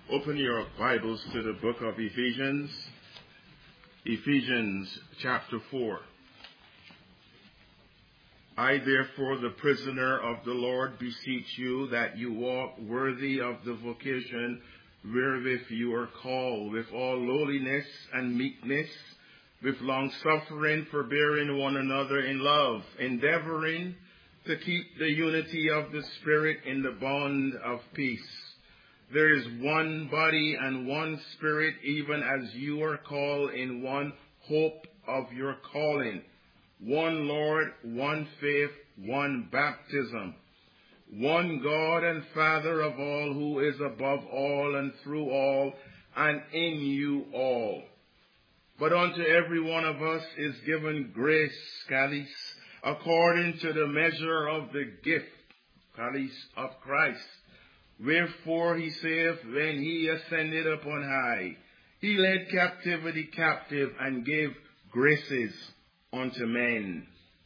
Open your Bibles to the book of Ephesians. Ephesians chapter 4. I therefore, the prisoner of the Lord, beseech you that you walk worthy of the vocation wherewith you are called, with all lowliness and meekness, with long-suffering, forbearing one another in love, endeavoring to keep the unity of the Spirit in the bond of peace. There is one body and one Spirit, even as you are called in one hope of your calling. One Lord, one faith, one baptism. One God and Father of all, who is above all and through all and in you all. But unto every one of us is given grace, Charis, according to the measure of the gift, Charis, of Christ. Wherefore he saith, when he ascended upon high, he led captivity captive and gave graces unto men.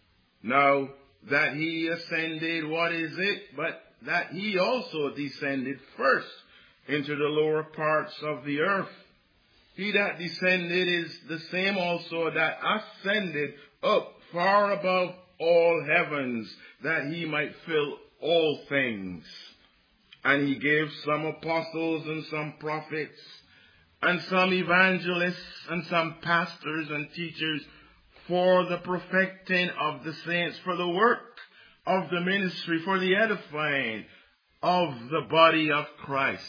Now that he ascended, what is it but that he also descended first into the lower parts of the earth? He that descended is the same also that ascended up far above all heavens, that he might fill all things. And he gave some apostles and some prophets and some evangelists and some pastors and teachers for the perfecting of the saints, for the work of the ministry, for the edifying of the body of Christ,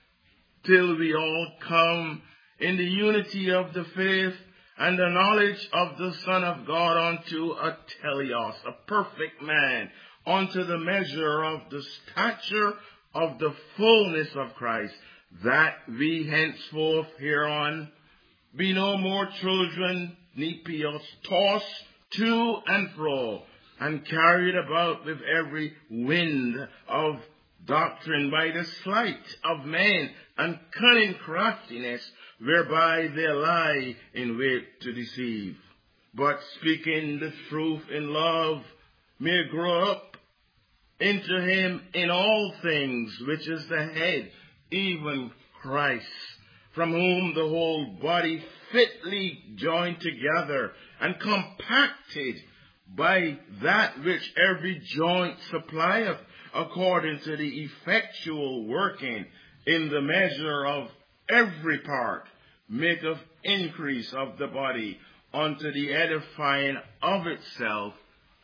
till we all come in the unity of the faith and the knowledge of the Son of God unto a teleos, a perfect man, unto the measure of the stature of the fullness of Christ, that we henceforth hereon be no more children, nepios, tossed to and fro, and carried about with every wind of doctrine by the sleight of men and cunning craftiness, whereby they lie in wait to deceive. But speaking the truth in love, may grow up into him in all things, which is the head, even Christ, from whom the whole body fitly joined together and compacted by that which every joint supplieth, according to the effectual working in the measure of every part, maketh increase of the body unto the edifying of itself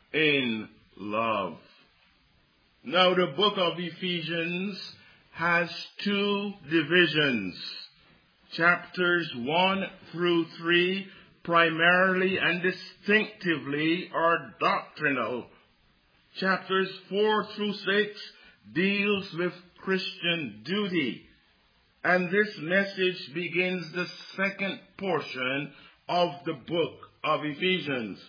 in love. Now the book of Ephesians has two divisions. Chapters 1 through 3 primarily and distinctively are doctrinal. Chapters 4 through 6 deals with Christian duty. And this message begins the second portion of the book of Ephesians.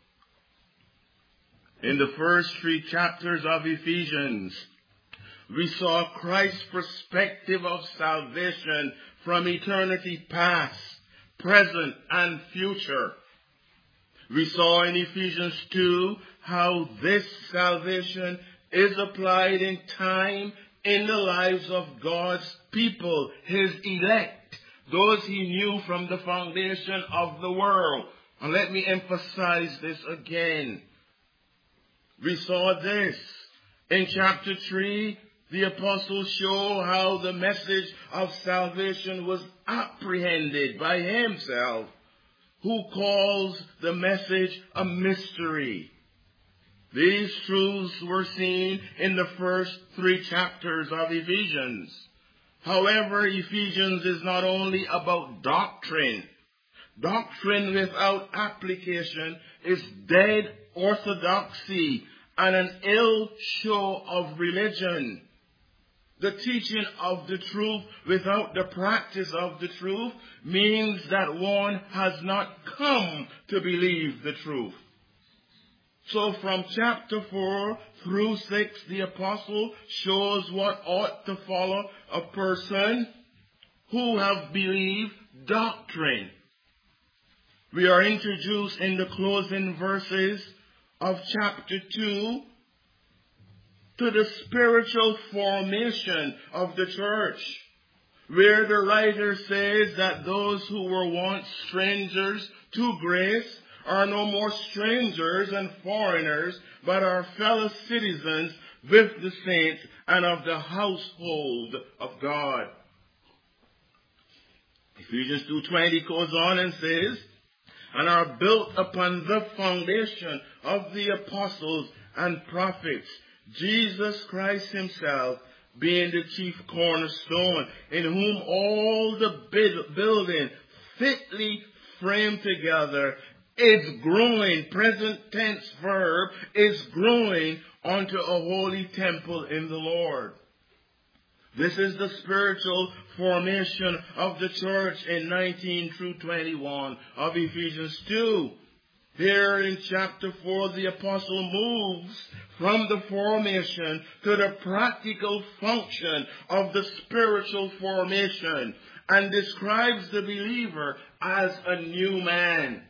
In the first 3 chapters of Ephesians, we saw Christ's perspective of salvation from eternity past, present, and future. We saw in Ephesians 2 how this salvation is applied in time in the lives of God's people, his elect, those he knew from the foundation of the world. And let me emphasize this again. We saw this in chapter 3. The apostles show how the message of salvation was apprehended by himself, who calls the message a mystery. These truths were seen in the first 3 chapters of Ephesians. However, Ephesians is not only about doctrine. Doctrine without application is dead orthodoxy and an ill show of religion. The teaching of the truth without the practice of the truth means that one has not come to believe the truth. So from chapter 4 through 6, the apostle shows what ought to follow a person who have believed doctrine. We are introduced in the closing verses of chapter 2 to the spiritual formation of the church. where the writer says that those who were once strangers to grace are no more strangers and foreigners, but are fellow citizens with the saints and of the household of God. Ephesians 2:20 goes on and says, and are built upon the foundation of the apostles and prophets, Jesus Christ himself being the chief cornerstone, in whom all the building fitly framed together is growing, present tense verb, is growing unto a holy temple in the Lord. This is the spiritual formation of the church in 19 through 21 of Ephesians 2. Here in chapter 4, the apostle moves from the formation to the practical function of the spiritual formation and describes the believer as a new man.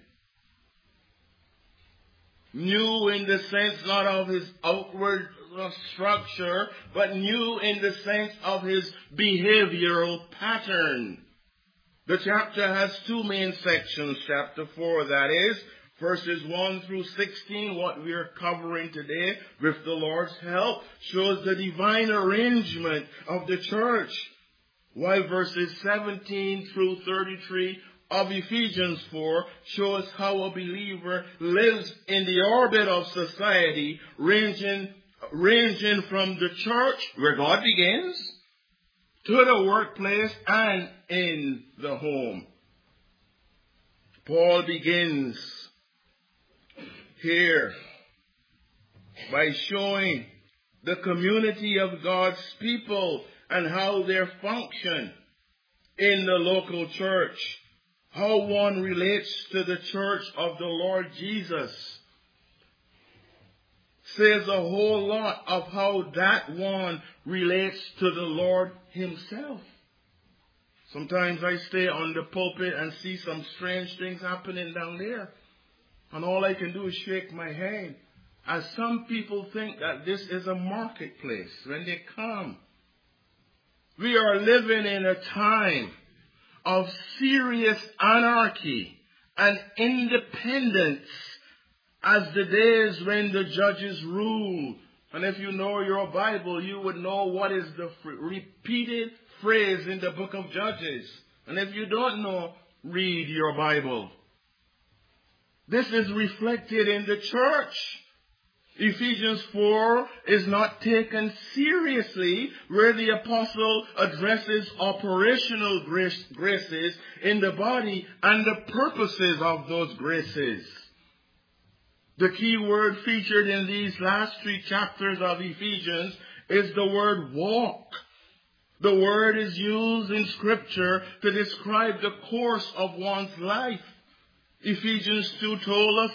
New in the sense not of his outward structure, but new in the sense of his behavioral pattern. The chapter has two main sections, chapter 4, that is, verses 1 through 16, what we are covering today, with the Lord's help, shows the divine arrangement of the church, while verses 17 through 33 of Ephesians 4 shows how a believer lives in the orbit of society, ranging from the church, where God begins, to the workplace and in the home. Paul begins here by showing the community of God's people and how they function in the local church, how one relates to the church of the Lord Jesus. Says a whole lot of how that one relates to the Lord himself. Sometimes I stay on the pulpit and see some strange things happening down there, and all I can do is shake my head, as some people think that this is a marketplace when they come. We are living in a time of serious anarchy and independence, as the days when the judges rule. And if you know your Bible, you would know what is the repeated phrase in the book of Judges. And if you don't know, read your Bible. This is reflected in the church. Ephesians 4 is not taken seriously, where the apostle addresses operational graces in the body and the purposes of those graces. The key word featured in these last 3 chapters of Ephesians is the word walk. The word is used in Scripture to describe the course of one's life. Ephesians 2 told us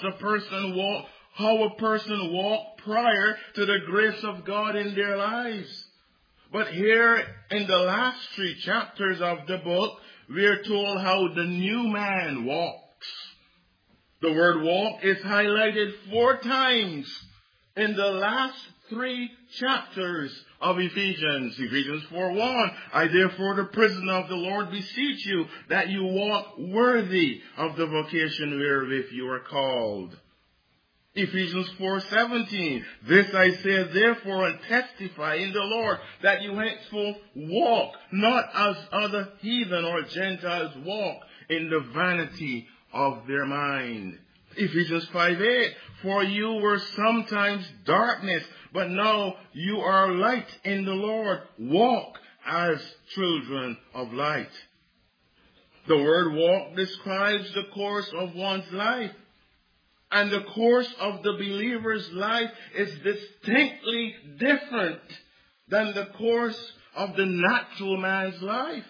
how a person walked prior to the grace of God in their lives. But here in the last 3 chapters of the book, we are told how the new man walks. The word walk is highlighted 4 times in the last 3 chapters of Ephesians. Ephesians 4:1, I therefore, the prisoner of the Lord, beseech you that you walk worthy of the vocation wherewith you are called. Ephesians 4:17, this I say therefore and testify in the Lord, that you henceforth walk, not as other heathen or Gentiles walk, in the vanity of their mind. Ephesians 5:8, for you were sometimes darkness, but now you are light in the Lord. Walk as children of light. The word walk describes the course of one's life. And the course of the believer's life is distinctly different than the course of the natural man's life.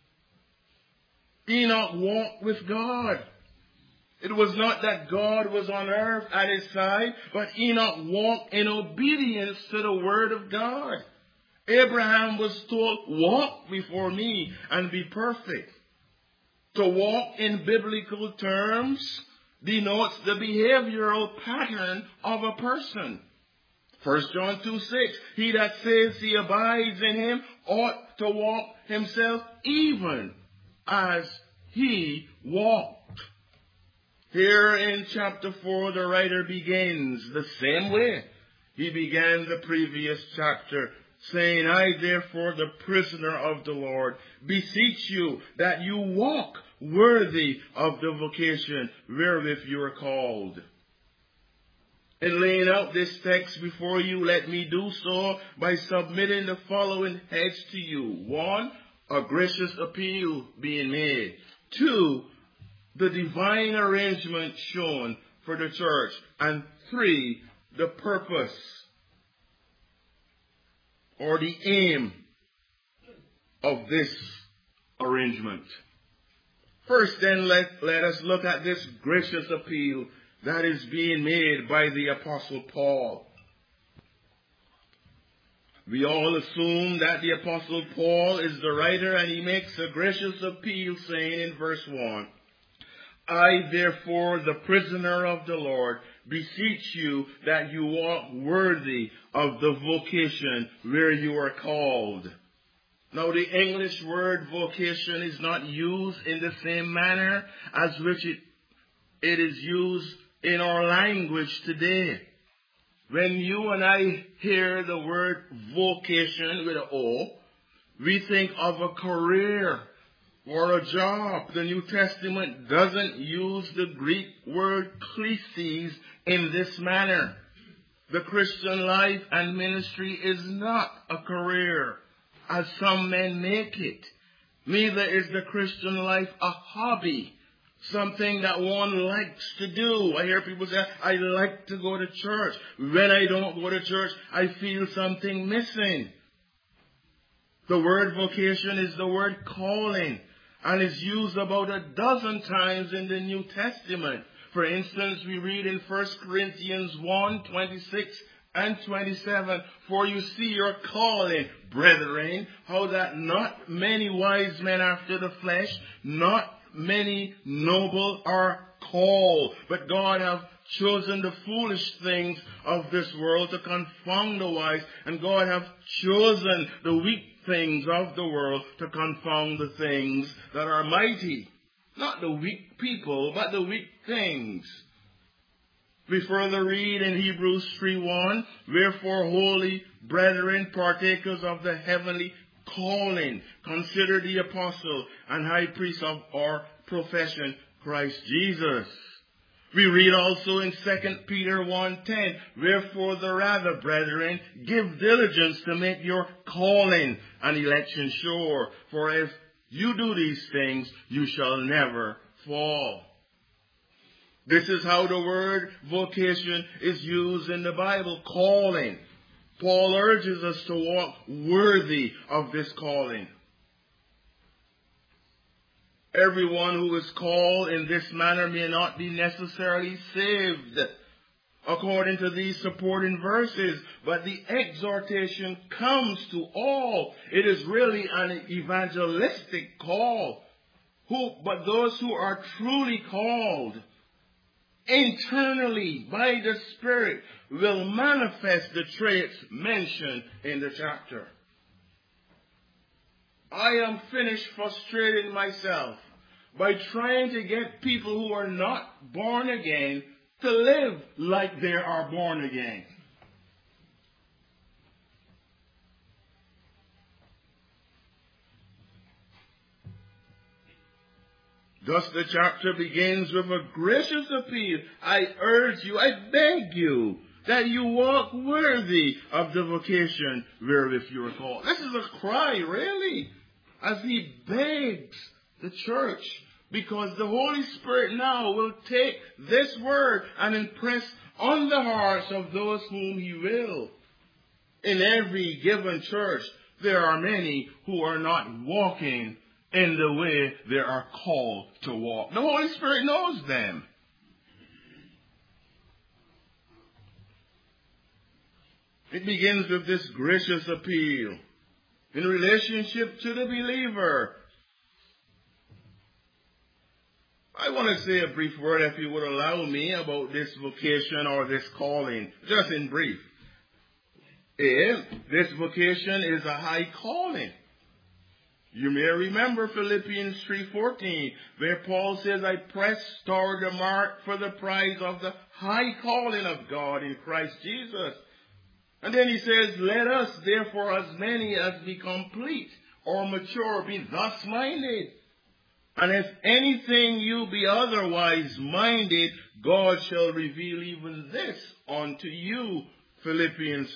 Enoch walked with God. It was not that God was on earth at his side, but Enoch walked in obedience to the word of God. Abraham was told, walk before me and be perfect. To walk in biblical terms denotes the behavioral pattern of a person. 1 John 2:6, he that says he abides in him ought to walk himself even as he walked. Here in chapter 4, the writer begins the same way he began the previous chapter, saying, I therefore, the prisoner of the Lord, beseech you that you walk worthy of the vocation wherewith you are called. In laying out this text before you, let me do so by submitting the following heads to you. 1, a gracious appeal being made. 2, the divine arrangement shown for the church. And 3, the purpose or the aim of this arrangement. First then, let us look at this gracious appeal that is being made by the Apostle Paul. We all assume that the Apostle Paul is the writer, and he makes a gracious appeal saying in verse 1, I therefore, the prisoner of the Lord, beseech you that you walk worthy of the vocation where you are called. Now, the English word vocation is not used in the same manner as which it is used in our language today. When you and I hear the word vocation with an O, we think of a career or a job. The New Testament doesn't use the Greek word klesis in this manner. The Christian life and ministry is not a career, as some men make it. Neither is the Christian life a hobby, something that one likes to do. I hear people say, I like to go to church. When I don't go to church, I feel something missing. The word vocation is the word calling, and is used about a dozen times in the New Testament. For instance, we read in 1 Corinthians 1, 26 and 27, for you see your calling, brethren, how that not many wise men after the flesh, not many noble are called, but God hath chosen the foolish things of this world to confound the wise, and God hath chosen the weak things of the world to confound the things that are mighty. Not the weak people, but the weak things. We further read in Hebrews 3:1, wherefore, holy brethren, partakers of the heavenly calling, consider the apostle and high priest of our profession, Christ Jesus. We read also in 2 Peter 1:10, wherefore the rather, brethren, give diligence to make your calling and election sure, for if you do these things, you shall never fall. This is how the word vocation is used in the Bible, calling. Paul urges us to walk worthy of this calling. Everyone who is called in this manner may not be necessarily saved, according to these supporting verses, but the exhortation comes to all. It is really an evangelistic call. But those who are truly called internally by the Spirit will manifest the traits mentioned in the chapter. I am finished frustrating myself by trying to get people who are not born again to live like they are born again. Thus the chapter begins with a gracious appeal. I urge you, I beg you, that you walk worthy of the vocation wherewith you are called. This is a cry, really, as he begs the church, because the Holy Spirit now will take this word and impress on the hearts of those whom he will. In every given church, there are many who are not walking in the way they are called to walk. The Holy Spirit knows them. It begins with this gracious appeal in relationship to the believer. I want to say a brief word, if you would allow me, about this vocation or this calling, just in brief. This vocation is a high calling. You may remember Philippians 3:14, where Paul says, I press toward the mark for the prize of the high calling of God in Christ Jesus. And then he says, let us therefore, as many as be complete or mature, be thus minded. And if anything you be otherwise minded, God shall reveal even this unto you. Philippians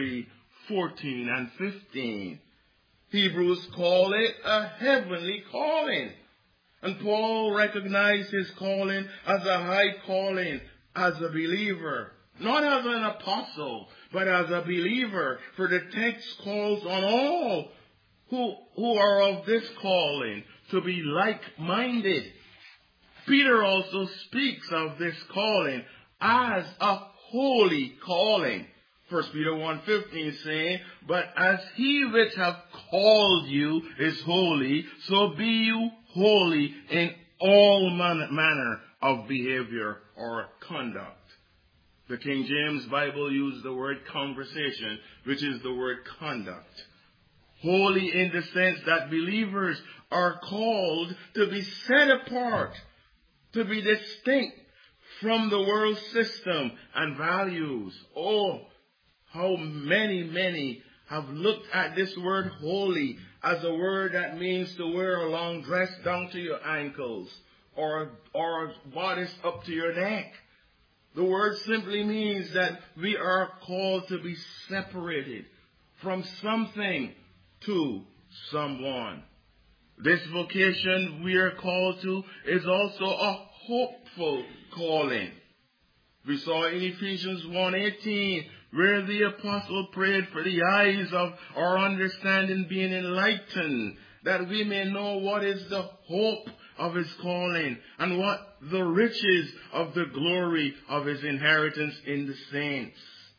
3:14 and 15. Hebrews call it a heavenly calling. And Paul recognized his calling as a high calling as a believer. Not as an apostle, but as a believer. For the text calls on all who are of this calling to be like-minded. Peter also speaks of this calling as a holy calling. 1 Peter 1:15 saying, but as he which hath called you is holy, so be you holy in all manner of behavior or conduct. The King James Bible used the word conversation, which is the word conduct. Holy in the sense that believers are called to be set apart, to be distinct from the world system and values. Oh, how many have looked at this word holy as a word that means to wear a long dress down to your ankles or bodice up to your neck. The word simply means that we are called to be separated from something to someone. This vocation we are called to is also a hopeful calling. We saw in Ephesians 1:18 where the apostle prayed for the eyes of our understanding being enlightened, that we may know what is the hope of his calling and what the riches of the glory of his inheritance in the saints.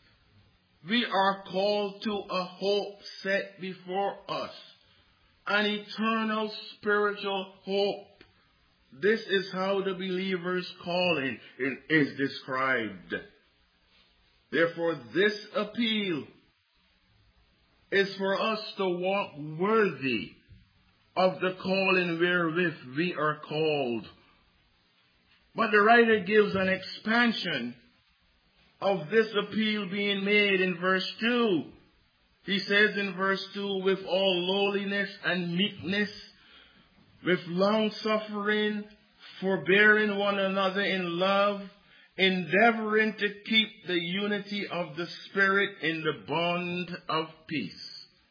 We are called to a hope set before us, an eternal spiritual hope. This is how the believer's calling is described. Therefore, this appeal is for us to walk worthy of the calling wherewith we are called. But the writer gives an expansion of this appeal being made in verse 2. He says in verse 2, with all lowliness and meekness, with long suffering, forbearing one another in love, endeavoring to keep the unity of the Spirit in the bond of peace.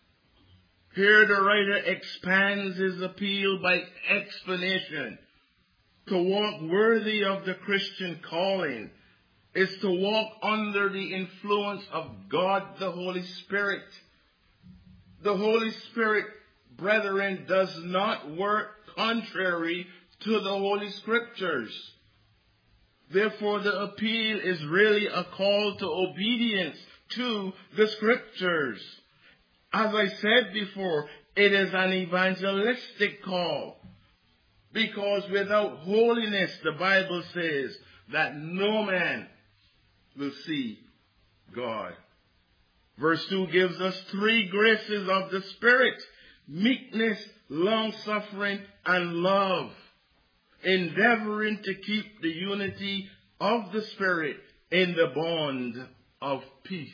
Here the writer expands his appeal by explanation. To walk worthy of the Christian calling is to walk under the influence of God the Holy Spirit. The Holy Spirit, brethren, does not work contrary to the Holy Scriptures. Therefore, the appeal is really a call to obedience to the Scriptures. As I said before, it is an evangelistic call. Because without holiness, the Bible says that no man will see God. Verse 2 gives us three graces of the Spirit: meekness, long-suffering, and love. Endeavoring to keep the unity of the Spirit in the bond of peace.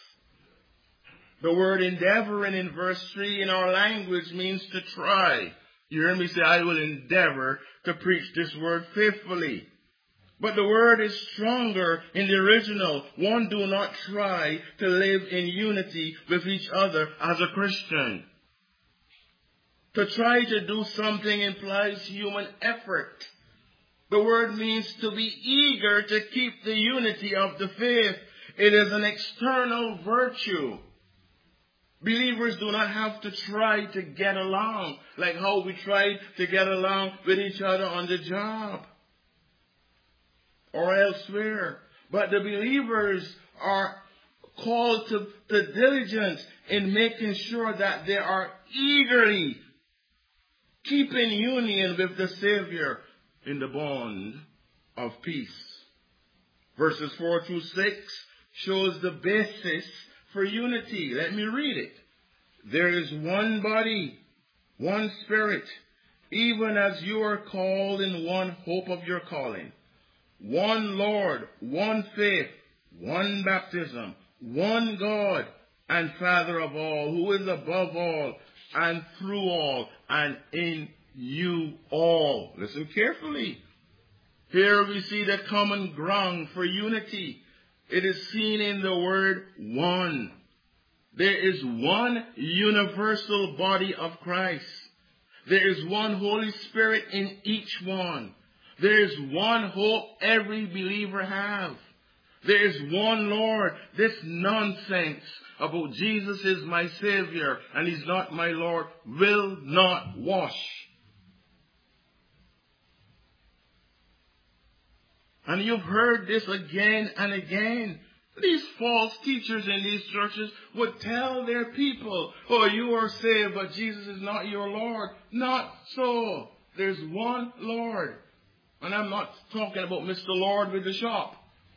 The word endeavoring in verse 3 in our language means to try. You hear me say, I will endeavor to preach this word faithfully. But the word is stronger in the original. One do not try to live in unity with each other as a Christian. To try to do something implies human effort. The word means to be eager to keep the unity of the faith. It is an external virtue. Believers do not have to try to get along like how we try to get along with each other on the job or elsewhere. But the believers are called to diligence in making sure that they are eagerly keeping union with the Savior in the bond of peace. Verses 4 through 6 shows the basis for unity. Let me read it. There is one body, one Spirit, even as you are called in one hope of your calling. One Lord, one faith, one baptism, one God and Father of all, who is above all and through all and in you all. Listen carefully. Here we see the common ground for unity. It is seen in the word one. There is one universal body of Christ. There is one Holy Spirit in each one. There is one hope every believer has. There is one Lord. This nonsense about Jesus is my Savior and He's not my Lord will not wash. And you've heard this again and again. These false teachers in these churches would tell their people, oh, you are saved, but Jesus is not your Lord. Not so. There's one Lord. And I'm not talking about Mr. Lord with the shop.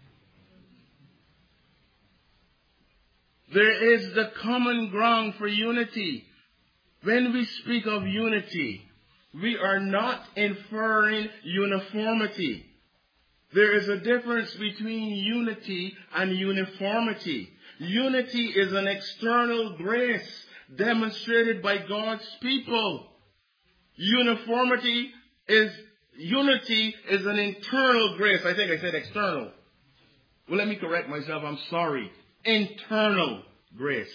There is the common ground for unity. When we speak of unity, we are not inferring uniformity. There is a difference between unity and uniformity. Unity is an external grace demonstrated by God's people. Unity is an internal grace. I think I said external. Well, let me correct myself. I'm sorry. Internal grace.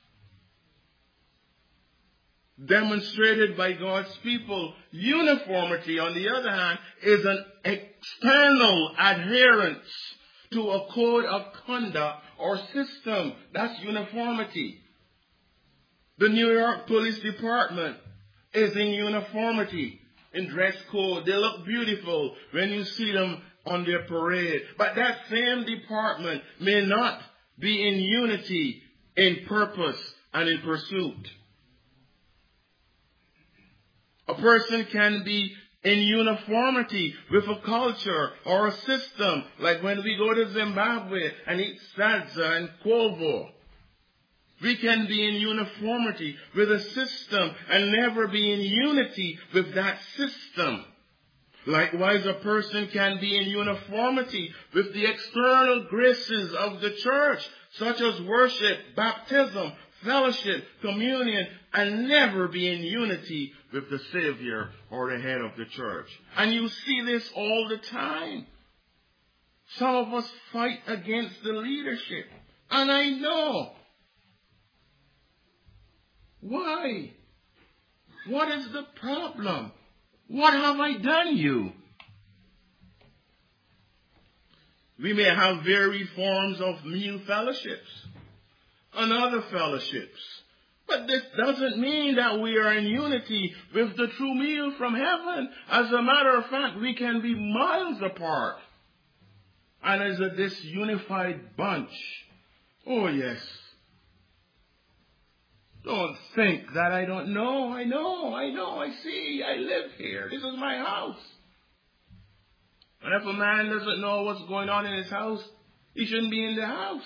Demonstrated by God's people. Uniformity, on the other hand, is an external adherence to a code of conduct or system. That's uniformity. The New York Police Department is in uniformity, in dress code. They look beautiful when you see them on their parade. But that same department may not be in unity in purpose and in pursuit. A person can be in uniformity with a culture or a system, like when we go to Zimbabwe and eat sadza and quovo. We can be in uniformity with a system and never be in unity with that system. Likewise, a person can be in uniformity with the external graces of the church, such as worship, baptism, fellowship, communion, and never be in unity with the Savior or the head of the church. And you see this all the time. Some of us fight against the leadership. And I know. Why? What is the problem? What have I done you? We may have varied forms of meal fellowships and other fellowships. But this doesn't mean that we are in unity with the true meal from heaven. As a matter of fact, we can be miles apart. And as a disunified bunch. Oh, yes. Don't think that I don't know. I know. I see. I live here. This is my house. And if a man doesn't know what's going on in his house, he shouldn't be in the house.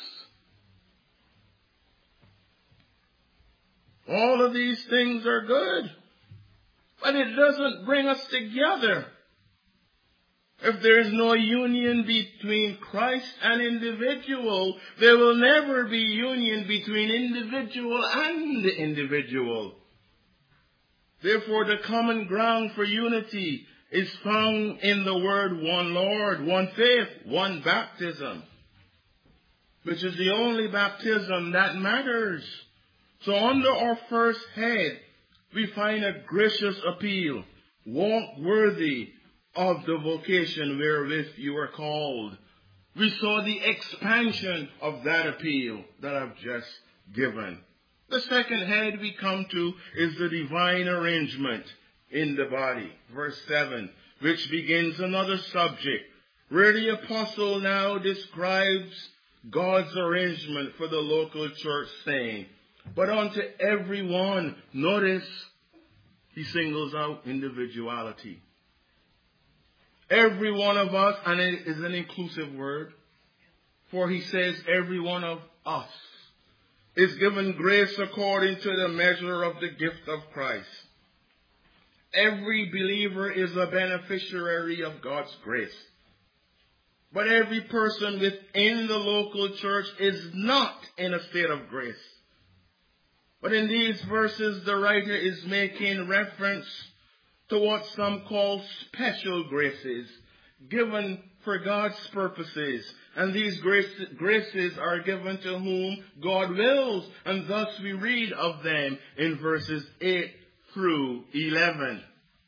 All of these things are good. But it doesn't bring us together. If there is no union between Christ and individual, there will never be union between individual and individual. Therefore, the common ground for unity is found in the word one Lord, one faith, one baptism, which is the only baptism that matters. So under our first head, we find a gracious appeal. Walk worthy of the vocation wherewith you are called. We saw the expansion of that appeal that I've just given. The second head we come to is the divine arrangement in the body. Verse 7, which begins another subject, where the apostle now describes God's arrangement for the local church, saying, but unto everyone, notice, he singles out individuality. Every one of us, and it is an inclusive word, for he says every one of us is given grace according to the measure of the gift of Christ. every believer is a beneficiary of God's grace. But every person within the local church is not in a state of grace. But in these verses, the writer is making reference to what some call special graces, given for God's purposes. And these graces are given to whom God wills. And thus we read of them in verses 8 through 11.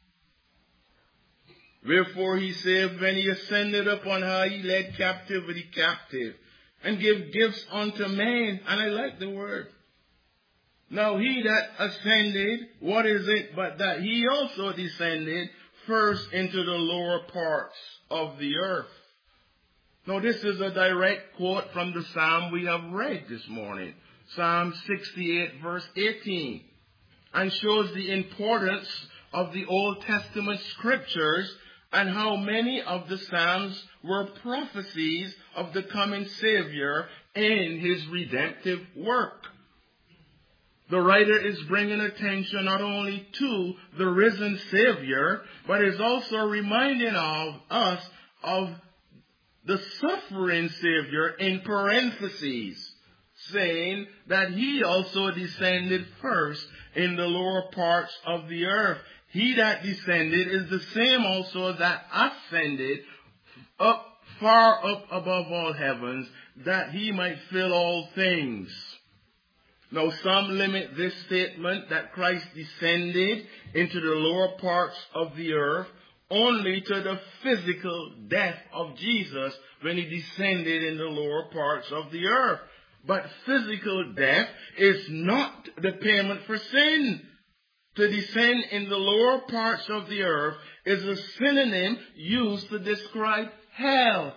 Wherefore he said, when he ascended up on high, he led captivity captive, and gave gifts unto men. And I like the word. Now he that ascended, what is it but that he also descended first into the lower parts of the earth. Now this is a direct quote from the psalm we have read this morning. Psalm 68 verse 18. And shows the importance of the Old Testament scriptures and how many of the Psalms were prophecies of the coming Savior in his redemptive work. The writer is bringing attention not only to the risen Savior, but is also reminding us of the suffering Savior in parentheses, saying that he also descended first in the lower parts of the earth. He that descended is the same also that ascended up far up above all heavens, that he might fill all things. Now some limit this statement that Christ descended into the lower parts of the earth only to the physical death of Jesus when he descended in the lower parts of the earth. But physical death is not the payment for sin. To descend in the lower parts of the earth is a synonym used to describe hell.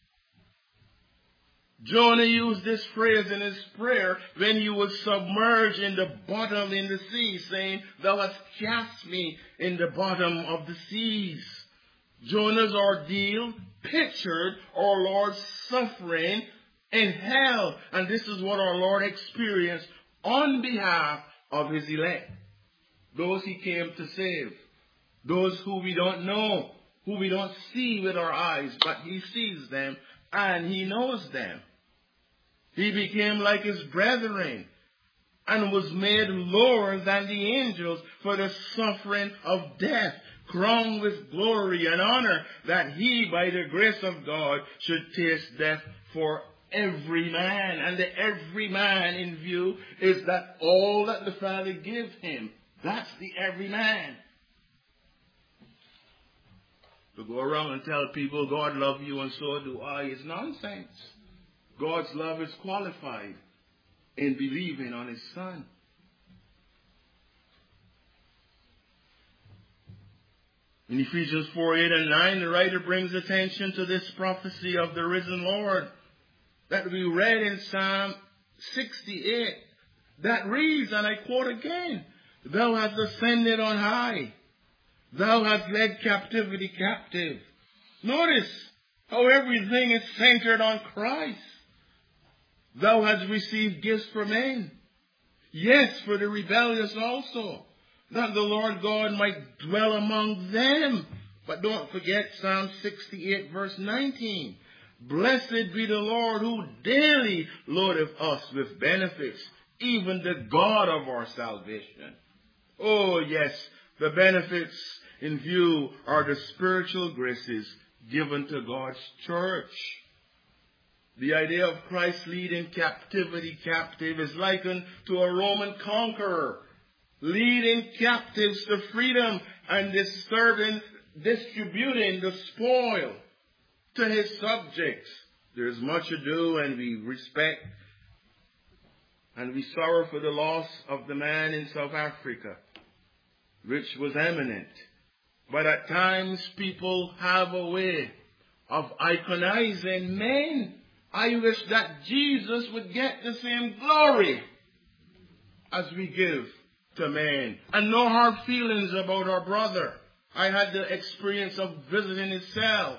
Jonah used this phrase in his prayer when he was submerged in the bottom in the sea, saying, "Thou hast cast me in the bottom of the seas." Jonah's ordeal pictured our Lord's suffering in hell, and this is what our Lord experienced on behalf of his elect. Those he came to save. Those who we don't know, who we don't see with our eyes, but he sees them and he knows them. He became like his brethren and was made lower than the angels for the suffering of death, crowned with glory and honor, that he, by the grace of God, should taste death for every man. And the every man in view is that all that the Father gives him. That's the every man. To go around and tell people God loves you and so do I is nonsense. God's love is qualified in believing on his Son. In Ephesians 4:8 and 9, the writer brings attention to this prophecy of the risen Lord that we read in Psalm 68 that reads, and I quote again, "Thou hast ascended on high. Thou hast led captivity captive." Notice how everything is centered on Christ. Thou hast received gifts for men. Yes, for the rebellious also, that the Lord God might dwell among them. But don't forget Psalm 68 verse 19. "Blessed be the Lord who daily loadeth us with benefits, even the God of our salvation." Oh yes, the benefits in view are the spiritual graces given to God's church. The idea of Christ leading captivity captive is likened to a Roman conqueror leading captives to freedom and distributing the spoil to his subjects. There is much ado, and we respect and we sorrow for the loss of the man in South Africa, which was eminent. But at times people have a way of iconizing men. I wish that Jesus would get the same glory as we give to men. And no hard feelings about our brother. I had the experience of visiting his cell.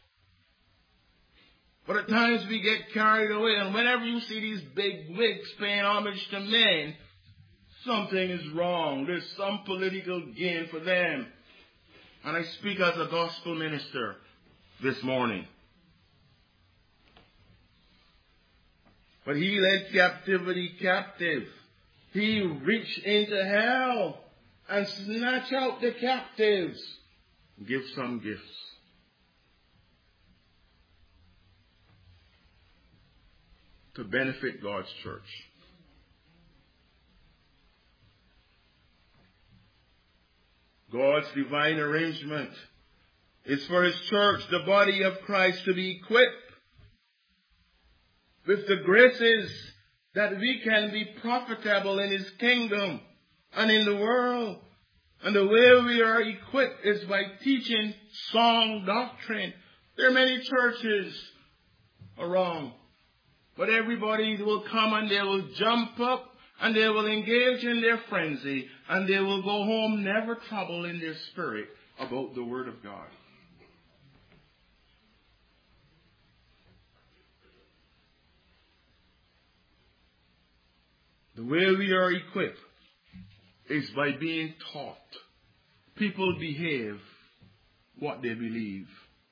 But at times we get carried away. And whenever you see these big wigs paying homage to men, something is wrong. There's some political gain for them. And I speak as a gospel minister this morning. But he led captivity captive. He reached into hell and snatched out the captives. Give some gifts. To benefit God's church. God's divine arrangement is for his church, the body of Christ, to be equipped with the graces that we can be profitable in his kingdom and in the world. And the way we are equipped is by teaching sound doctrine. There are many churches around, but everybody will come and they will jump up and they will engage in their frenzy and they will go home never troubled in their spirit about the Word of God. The way we are equipped is by being taught. People behave what they believe.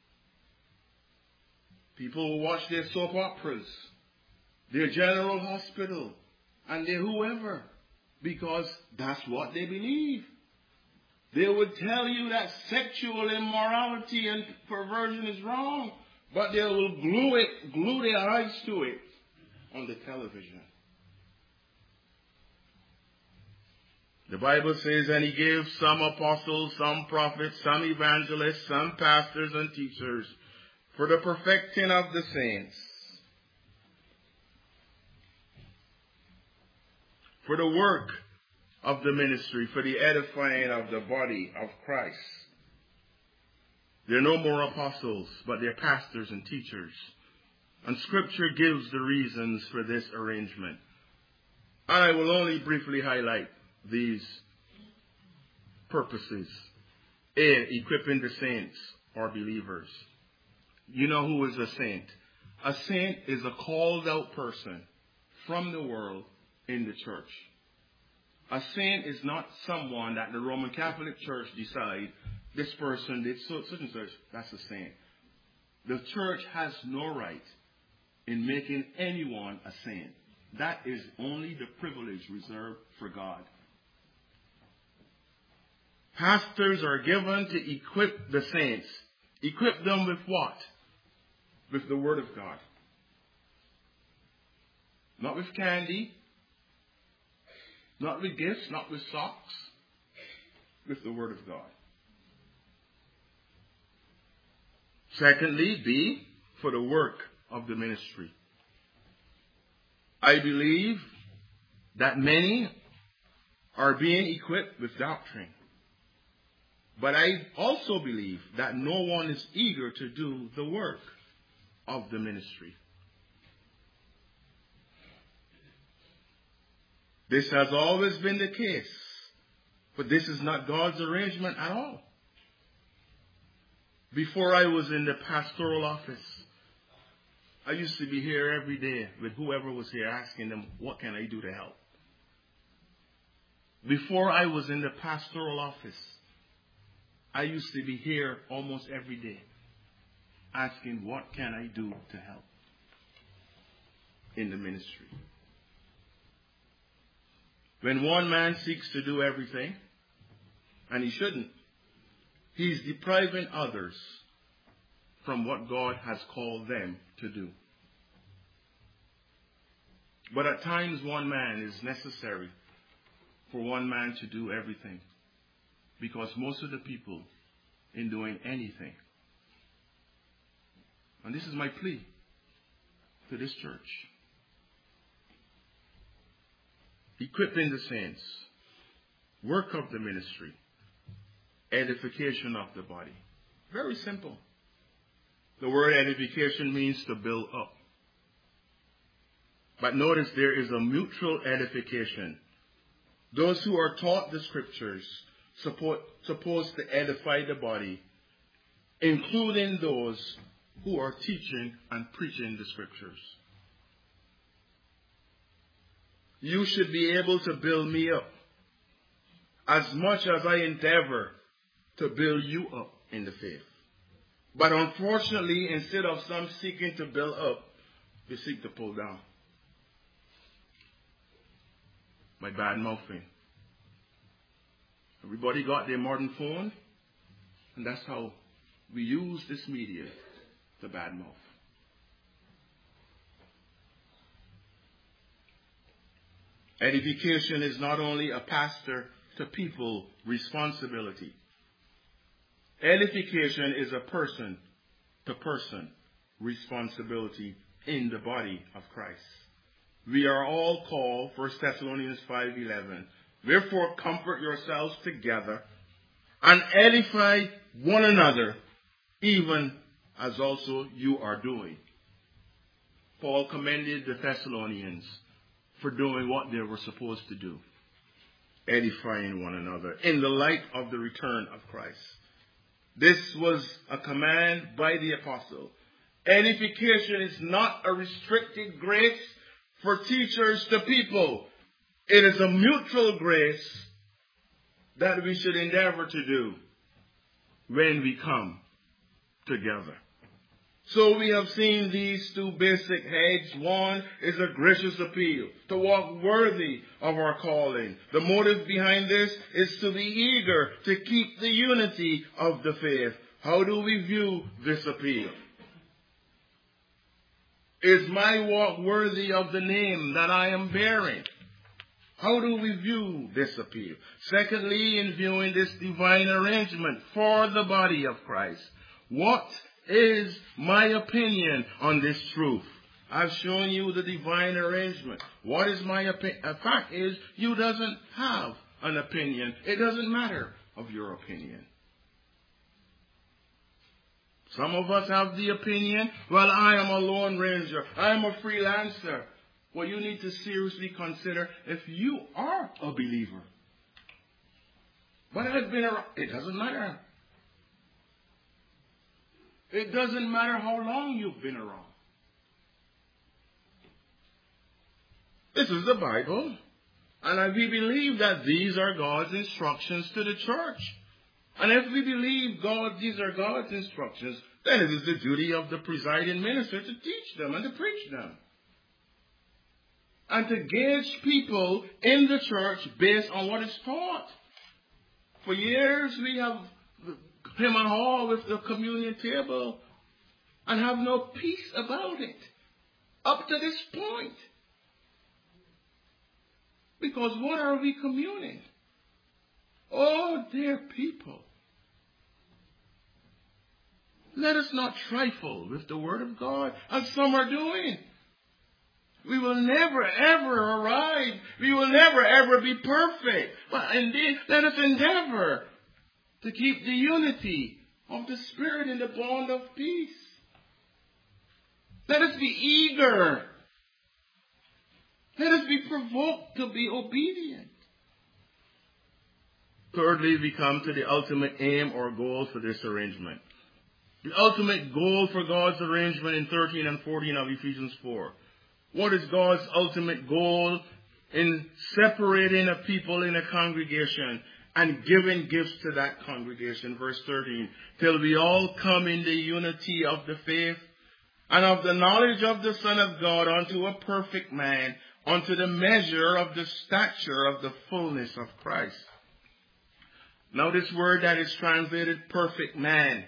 People will watch their soap operas, their General Hospital, and their whoever, because that's what they believe. They would tell you that sexual immorality and perversion is wrong, but they will glue their eyes to it on the television. The Bible says, and he gave some apostles, some prophets, some evangelists, some pastors and teachers for the perfecting of the saints, for the work of the ministry, for the edifying of the body of Christ. There are no more apostles, but they're pastors and teachers. And Scripture gives the reasons for this arrangement. And I will only briefly highlight these purposes. A, equipping the saints or believers. You know who is a saint? A saint is a called out person from the world in the church. A saint is not someone that the Roman Catholic Church decide this person did such and such. That's a saint. The church has no right in making anyone a saint. That is only the privilege reserved for God. Pastors are given to equip the saints. Equip them with what? With the Word of God. Not with candy. Not with gifts. Not with socks. With the Word of God. Secondly, B, for the work of the ministry. I believe that many are being equipped with doctrine. But I also believe that no one is eager to do the work of the ministry. This has always been the case, but this is not God's arrangement at all. Before I was in the pastoral office, I used to be here every day with whoever was here asking them, what can I do to help? Before I was in the pastoral office, I used to be here almost every day asking, what can I do to help in the ministry? When one man seeks to do everything, and he shouldn't, he's depriving others from what God has called them to do. But at times one man is necessary for one man to do everything. Because most of the people in doing anything, and this is my plea to this church, equipping the saints, work of the ministry, edification of the body. Very simple. The word edification means to build up. But notice there is a mutual edification. Those who are taught the Scriptures supposed to edify the body, including those who are teaching and preaching the Scriptures. You should be able to build me up as much as I endeavor to build you up in the faith. But unfortunately, instead of some seeking to build up, they seek to pull down by bad mouthing. Everybody got their modern phone, and that's how we use this media to badmouth. Edification is not only a pastor to people responsibility. Edification is a person to person responsibility in the body of Christ. We are all called, 1 Thessalonians 5:11, "Therefore comfort yourselves together and edify one another, even as also you are doing." Paul commended the Thessalonians for doing what they were supposed to do, edifying one another in the light of the return of Christ. This was a command by the apostle. Edification is not a restricted grace for teachers to people. It is a mutual grace that we should endeavor to do when we come together. So we have seen these two basic heads. One is a gracious appeal to walk worthy of our calling. The motive behind this is to be eager to keep the unity of the faith. How do we view this appeal? Is my walk worthy of the name that I am bearing? How do we view this appeal? Secondly, in viewing this divine arrangement for the body of Christ, what is my opinion on this truth? I've shown you the divine arrangement. What is my opinion? The fact is, you doesn't have an opinion. It doesn't matter of your opinion. Some of us have the opinion, well, I am a lone ranger. I am a freelancer. Well, you need to seriously consider if you are a believer. But I've been around. It doesn't matter. It doesn't matter how long you've been around. This is the Bible. And we believe that these are God's instructions to the church. And if we believe these are God's instructions, then it is the duty of the presiding minister to teach them and to preach them. And to gauge people in the church based on what is taught. For years we have him and haw with the communion table and have no peace about it up to this point. Because what are we communing? Oh, dear people, let us not trifle with the word of God as some are doing. We will never ever arrive. We will never ever be perfect. But indeed, let us endeavor to keep the unity of the Spirit in the bond of peace. Let us be eager. Let us be provoked to be obedient. Thirdly, we come to the ultimate aim or goal for this arrangement. The ultimate goal for God's arrangement in 13 and 14 of Ephesians 4. What is God's ultimate goal in separating a people in a congregation and giving gifts to that congregation? Verse 13. Till we all come in the unity of the faith and of the knowledge of the Son of God unto a perfect man, unto the measure of the stature of the fullness of Christ. Now this word that is translated perfect man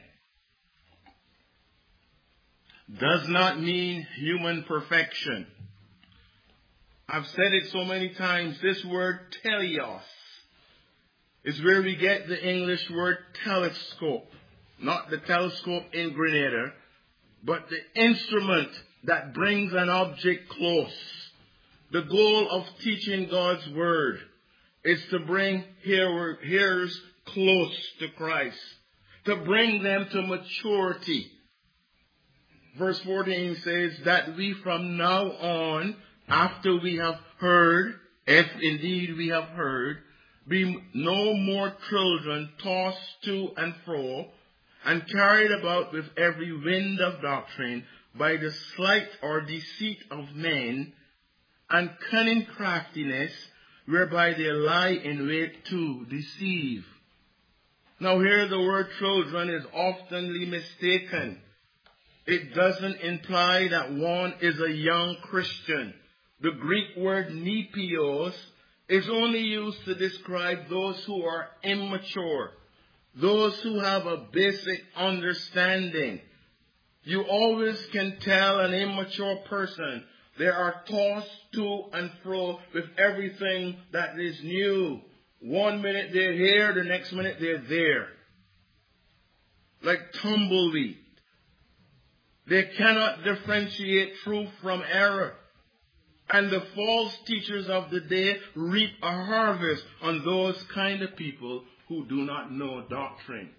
does not mean human perfection. I've said it so many times. This word teleos is where we get the English word telescope. Not the telescope in Grenada, but the instrument that brings an object close. The goal of teaching God's word is to bring hearers close to Christ, to bring them to maturity. Verse 14 says that we from now on, after we have heard, if indeed we have heard, be no more children tossed to and fro and carried about with every wind of doctrine by the sleight or deceit of men and cunning craftiness whereby they lie in wait to deceive. Now here the word children is oftenly mistaken. It doesn't imply that one is a young Christian. The Greek word nepios is only used to describe those who are immature, those who have a basic understanding. You always can tell an immature person. They are tossed to and fro with everything that is new. One minute they're here, the next minute they're there. Like tumbleweed. They cannot differentiate truth from error. And the false teachers of the day reap a harvest on those kind of people who do not know doctrine.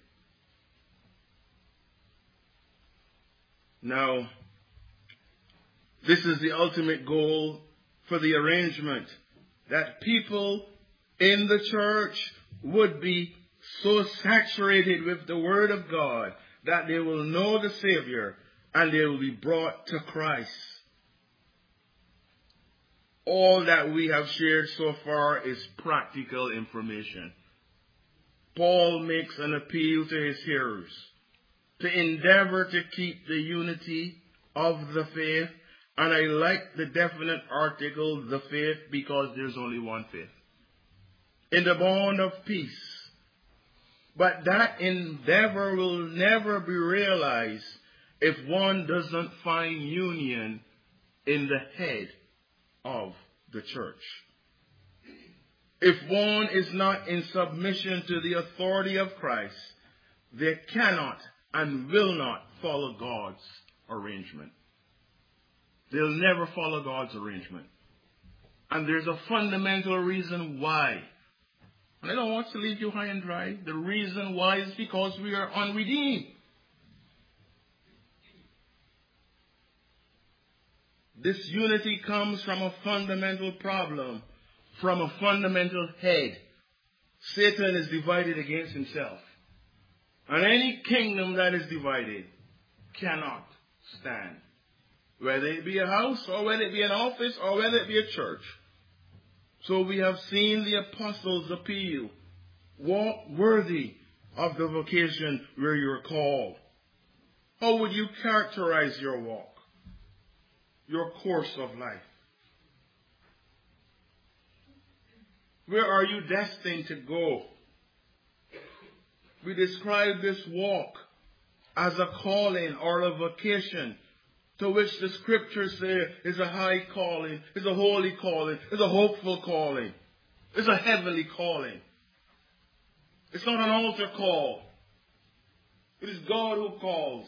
Now, this is the ultimate goal for the arrangement, that people in the church would be so saturated with the Word of God that they will know the Savior and they will be brought to Christ. All that we have shared so far is practical information. Paul makes an appeal to his hearers to endeavor to keep the unity of the faith. And I like the definite article, the faith, because there's only one faith. In the bond of peace. But that endeavor will never be realized if one doesn't find union in the head of the church. If one is not in submission to the authority of Christ, they cannot and will not follow God's arrangement. They'll never follow God's arrangement. And there's a fundamental reason why. And I don't want to leave you high and dry. The reason why is because we are unredeemed. This unity comes from a fundamental problem, from a fundamental head. Satan is divided against himself. And any kingdom that is divided cannot stand. Whether it be a house, or whether it be an office, or whether it be a church. So we have seen the apostles appeal. Walk worthy of the vocation where you are called. How would you characterize your walk? Your course of life? Where are you destined to go? We describe this walk as a calling or a vocation, to which the scriptures say is a high calling, is a holy calling, is a hopeful calling, is a heavenly calling. It's not an altar call. It is God who calls.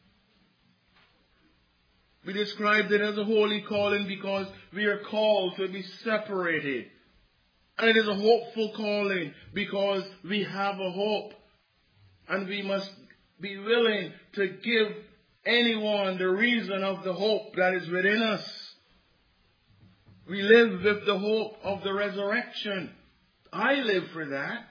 We described it as a holy calling because we are called to be separated. And it is a hopeful calling because we have a hope. And we must be willing to give anyone the reason of the hope that is within us. We live with the hope of the resurrection. I live for that.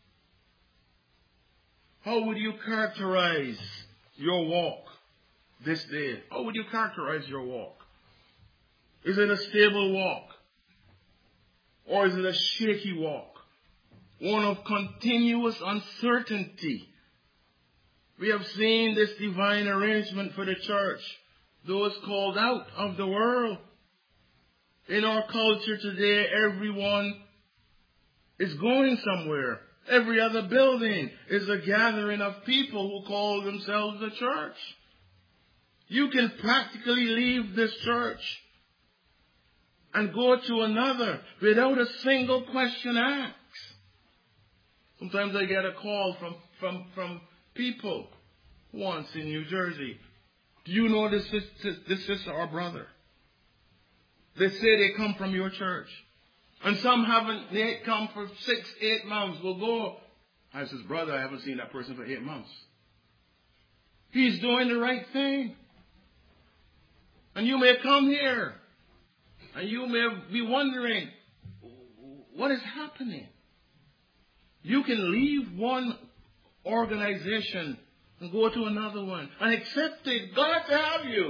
How would you characterize your walk this day? How would you characterize your walk? Is it a stable walk? Or is it a shaky walk? One of continuous uncertainty. We have seen this divine arrangement for the church. Those called out of the world. In our culture today, everyone is going somewhere. Every other building is a gathering of people who call themselves the church. You can practically leave this church and go to another without a single question asked. Sometimes I get a call from people once in New Jersey. Do you know this sister or brother? They say they come from your church. And some haven't, they come for 6-8 months. We'll go. I says, brother, I haven't seen that person for 8 months. He's doing the right thing. And you may come here. And you may be wondering, what is happening? You can leave one organization and go to another one and accept it. God to have you.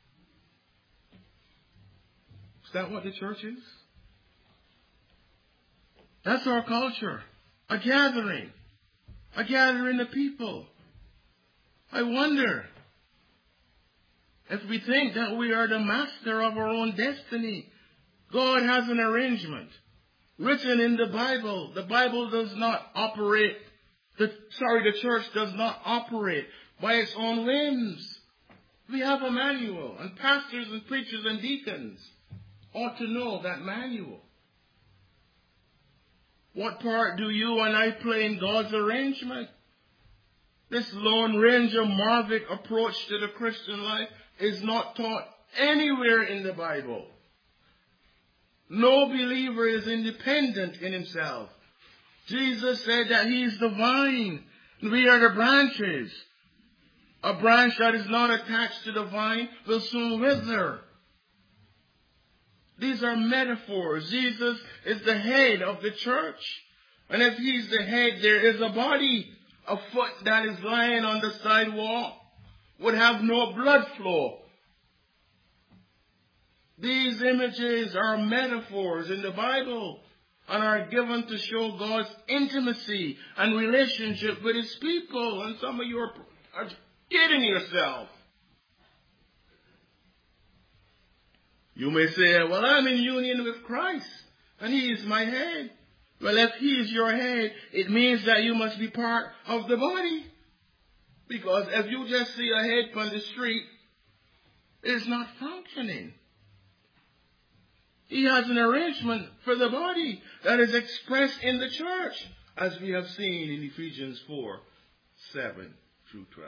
Is that what the church is? That's our culture. A gathering. a gathering of people. I wonder if we think that we are the master of our own destiny. God has an arrangement written in the Bible. The Bible does not operate, the church does not operate by its own whims. We have a manual, and pastors and preachers and deacons ought to know that manual. What part do you and I play in God's arrangement? This Lone Ranger Marvick approach to the Christian life is not taught anywhere in the Bible. No believer is independent in himself. Jesus said that he is the vine, and we are the branches. A branch that is not attached to the vine will soon wither. These are metaphors. Jesus is the head of the church. And if he's the head, there is a body. A foot that is lying on the sidewalk would have no blood flow. These images are metaphors in the Bible and are given to show God's intimacy and relationship with his people. And some of you are kidding yourself. You may say, well, I'm in union with Christ and he is my head. Well, if he is your head, it means that you must be part of the body. Because if you just see a head on the street, it's not functioning. He has an arrangement for the body that is expressed in the church, as we have seen in Ephesians 4:7 through 12.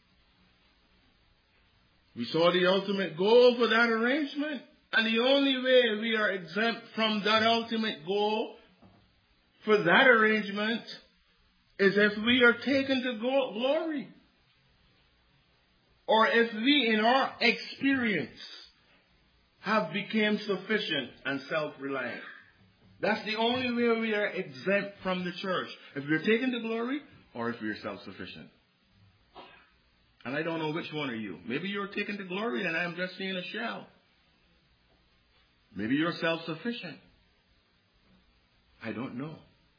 We saw the ultimate goal for that arrangement, and the only way we are exempt from that ultimate goal for that arrangement is if we are taken to glory, or if we, in our experience, have become sufficient and self-reliant. That's the only way we are exempt from the church. If we're taken to glory, or if we're self-sufficient. And I don't know which one are you. Maybe you're taken to glory and I'm just seeing a shell. Maybe you're self-sufficient. I don't know.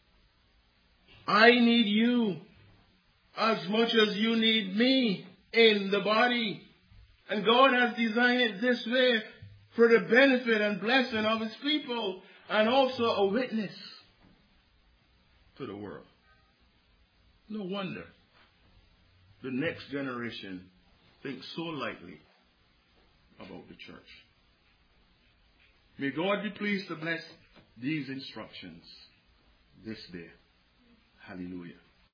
I need you as much as you need me in the body. And God has designed it this way for the benefit and blessing of his people, and also a witness to the world. No wonder the next generation thinks so lightly about the church. May God be pleased to bless these instructions this day. Hallelujah.